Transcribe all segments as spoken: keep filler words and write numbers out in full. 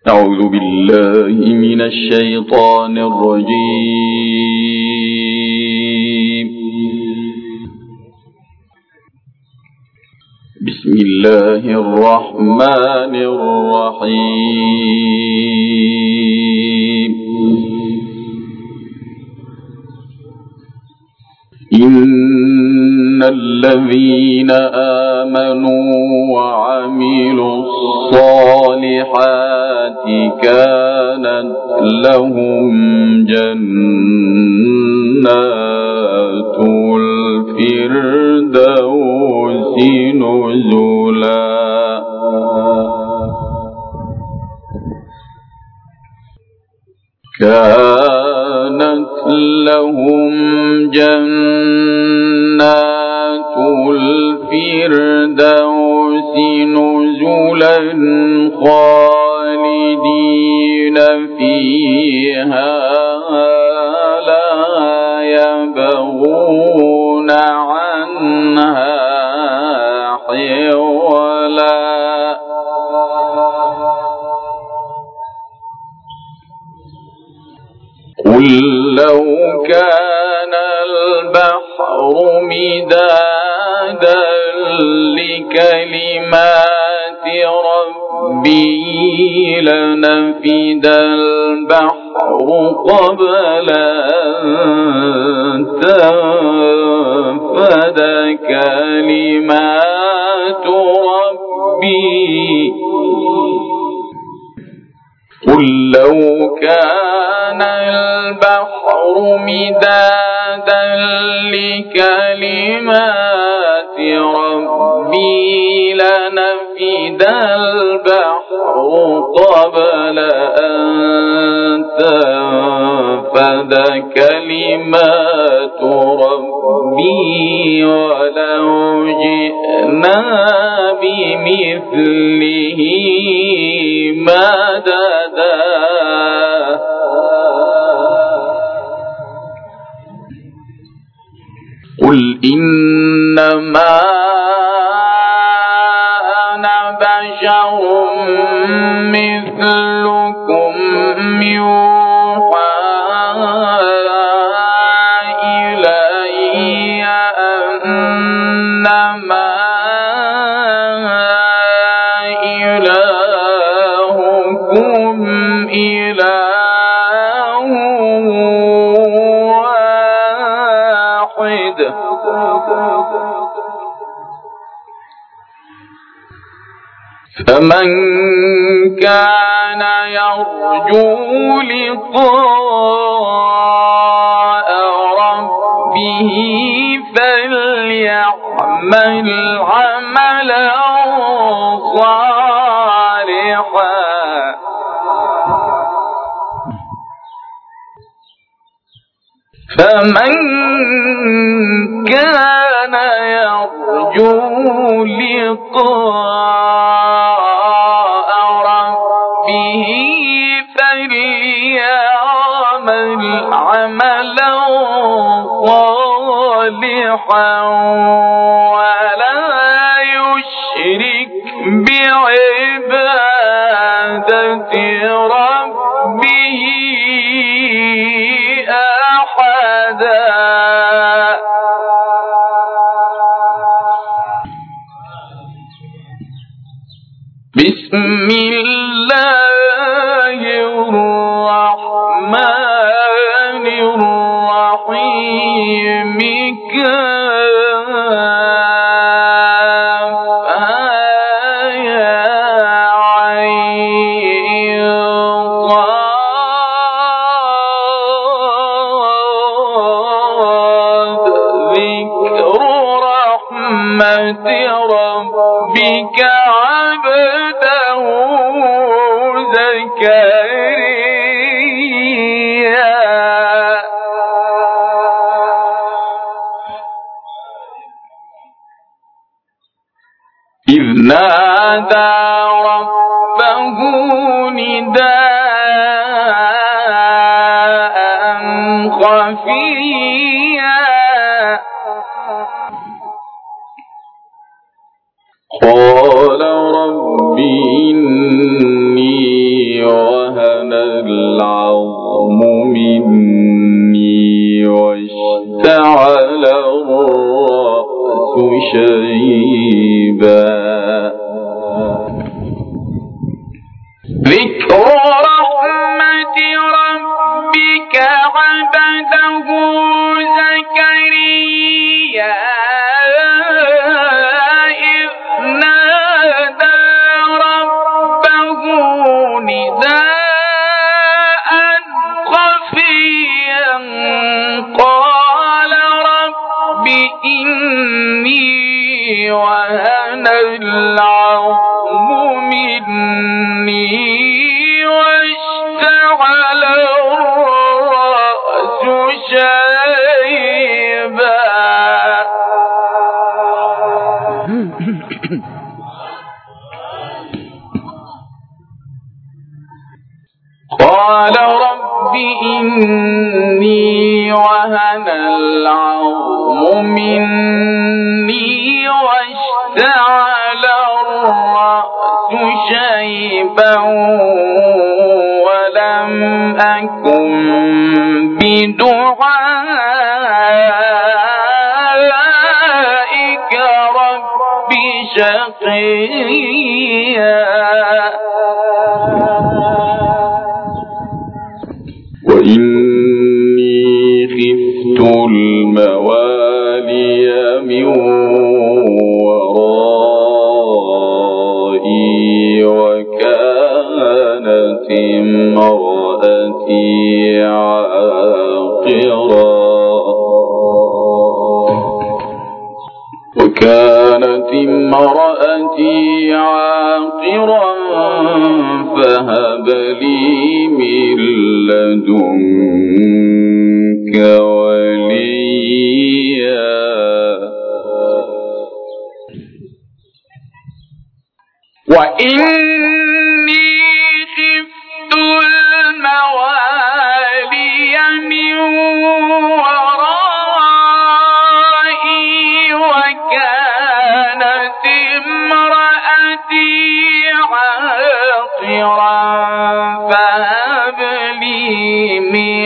أعوذ بالله من الشيطان الرجيم. بسم الله الرحمن الرحيم. إن الذين آمنوا وعملوا الصالحات كانت لهم جنات الفردوس نزلا. كانت لهم جنات الفردوس نزلا خالدين فيها لا يبغون عنها حولا. قل لو كان البحر مدادا لكلمات ربي لنفد البحر قبل أن تنفد كلمات ربي. قل لو كان البحر مدادا لكلمات ربي لنفد البحر قبل أن تنفد كلمات ربي ولو جئنا بمثله مددا. قل إنما أنا بشر مثلكم يوحى إلي أنما إلهكم إله واحد. فمن كان يرجو لقاء ربه فليعمل عملا صالحا. فمن كان يرجو لقاء ربه فليعمل عملا صالحا ولا يشرك بعبادة ربه أحدا. بسم الله الرحمن الرحيم. كافها يا عين صاد. ذكر رحمة ربك عبده زكريا. إذ نادى ربه نداء خفيا قال رب إني وهن العظم مني واشتعل الرأس شيبا ذكر رحمة ربك عبده زكريا إذ نادى ربه نداء خفيا قال رب إني وهن العظم مني واشتعل الرأس شيبا قال رب إني وهن العظم مني واشتعل الرأس شيبا ولم أكن بدعائك رب شقيا وإني خفت الموالي من ورائي وكانت امرأتي عاقرا وكانت امرأتي عاقرا فهب لي من لدنك وليا وإني خفت الموالي من ورائي وكانت امرأتي عاقرا فهب لي من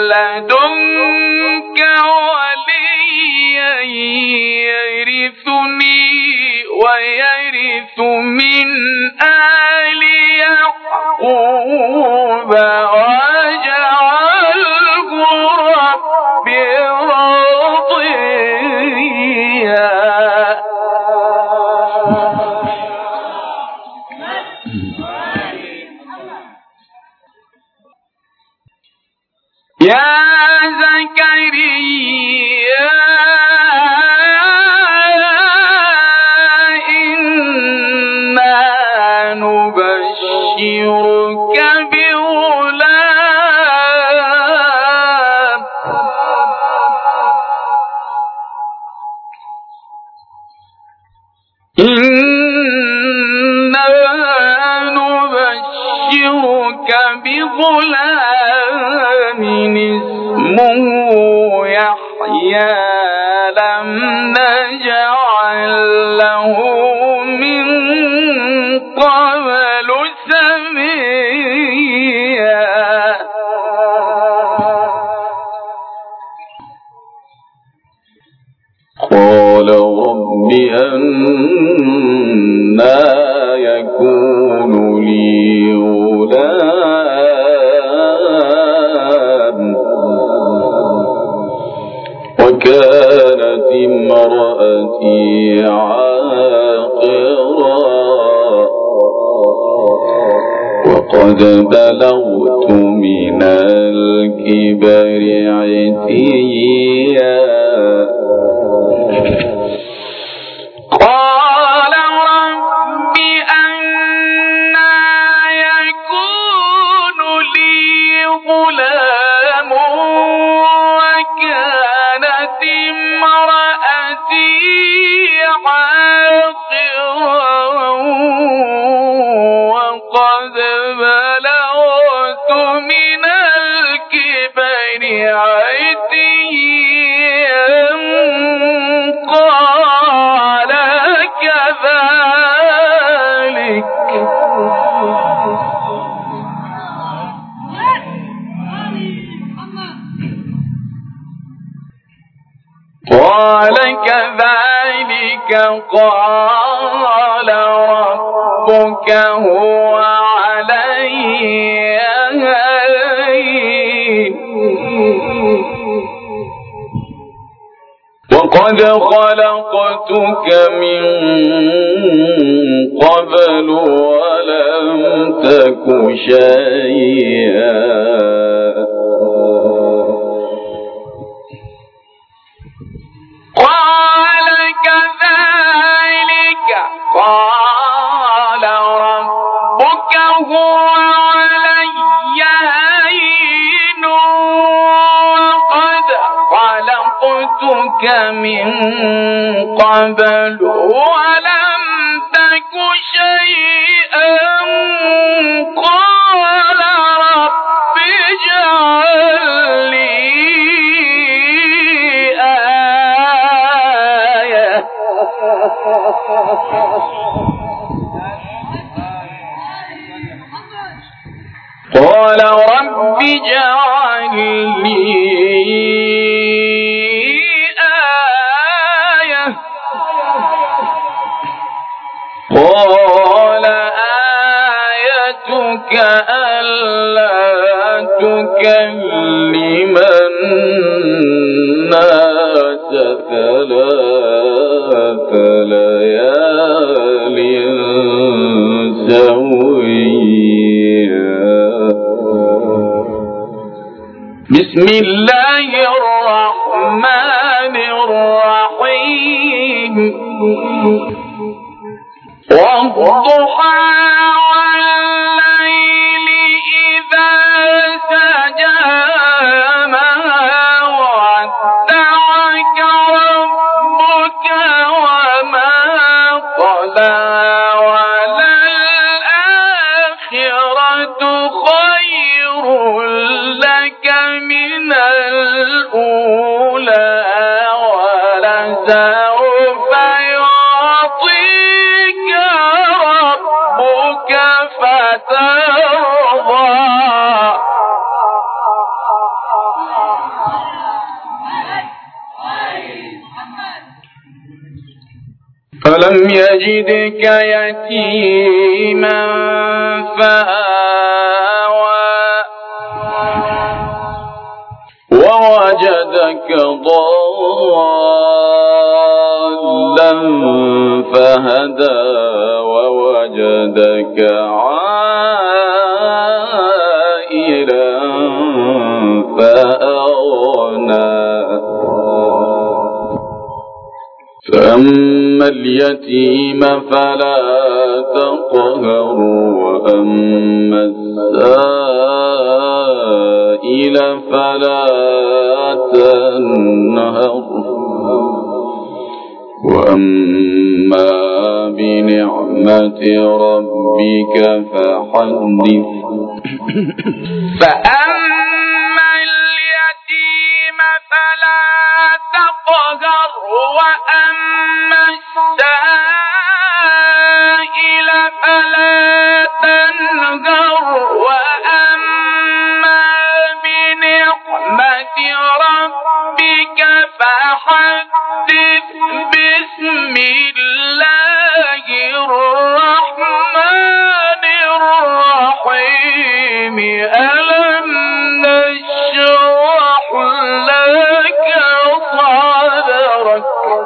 لدنك وليا يرثني ويرث من آل يعقوب واجعله رب رضيا يا زكريا إنا نبشرك بغلام إنا نبشرك بغلام اسمه يحيى لم نجعل له من قبل سميا قال رب أنى يكون لي غلام وكانت امرأتي عاقرا وقد بلغت من الكبر عتيا قال رب أنى يكون لي غلام وكانت امرأتي عاقرا وقد بلغت من الكبر عتيا قال كذلك كذلك قال ربك هو علي هين وقد خلقتك من قبل ولم تك شيئا قال كذلك قال ربك هو علي هين وقد خلقتك من قبل ولم تك شيئا قال رب اجعل لي آية قال رب اجعل لي آية قال آيتك ألا تكلم الناس ثلاث ليال سويا بسم الله الرحمن الرحيم والضحى والليل إذا سجى ما ودعك ربك وما قلى وللآخرة خير لك من الأولى ولسوف يعطيك ربك فترضى ألم يجدك يتيما فآوى ووجدك ضالا فهدى ووجدك عائلا فأغنى فأما اليتيم فلا تقهر وأما السائل فلا تنهر وأما بنعمة ربك فحدث فأما اليتيم فلا تقهر وأما السائل فلا تنهر وأما بنعمة ربك فحدث بسم الله الرحمن الرحيم ألم نشرح لك صدرك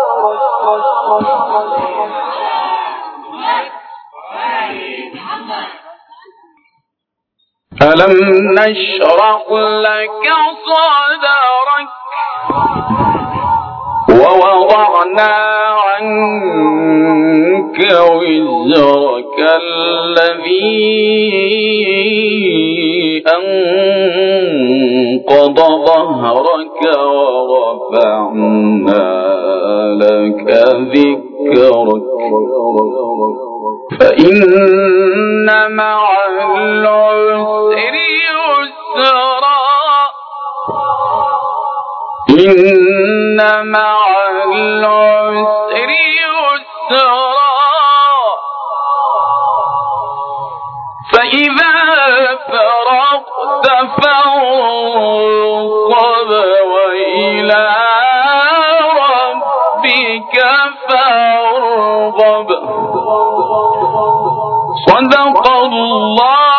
ألم نشرح لك صدرك ووضعنا عنك وزرك الذي أنقض ظهرك ورفعنا لك ذكرك فإن مع العسر يسرا إن مع العسر يسرا فإذا فرغت فانصب وإلى ربك صدق الله